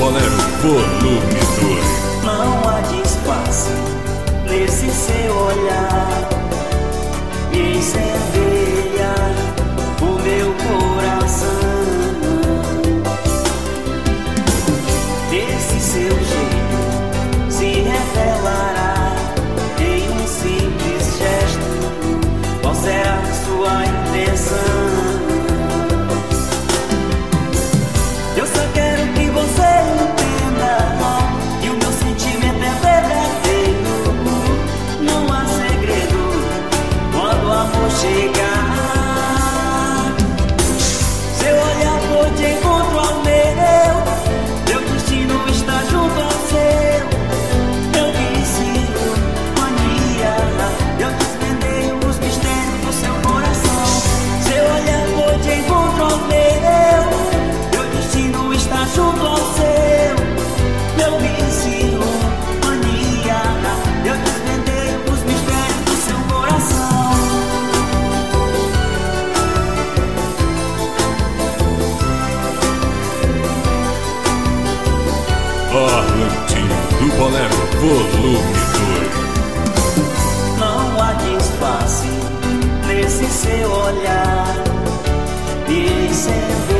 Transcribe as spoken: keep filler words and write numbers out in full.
Bolero Volume dois. Não há disfarce nesse seu olhar, me incendeia o meu coração. Desse seu jeito se revelará em um simples gesto qual será sua intenção. Eu só quero que você entenda que o meu sentimento é verdadeiro. Não há segredo quando o amor chegar. Seu olhar foi de encontro ao meu, meu destino está junto ao seu. Eu vicio mania, eu desvendei os mistérios do seu coração. Seu olhar foi de encontro ao meu, meu destino está junto ao seu. Meu vício, mania, eu desvendei os mistérios do seu coração. Arlantinho do Bolero Volume dois. Não há disfarce nesse seu olhar, me incendeia